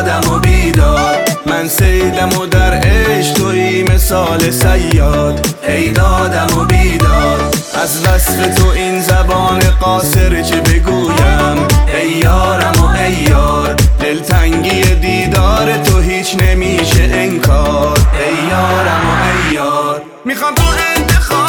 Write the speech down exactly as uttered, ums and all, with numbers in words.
دادم و بیدار، من سیدم و در عشق توی مثال صیاد. ای دادم و بیدار، از وصف تو این زبان قاصر چه بگویم. ای یارم و ای یار، دلتنگی دیدار تو هیچ نمیشه انکار. ای یارم و ای یار، میخوام تو انتخاب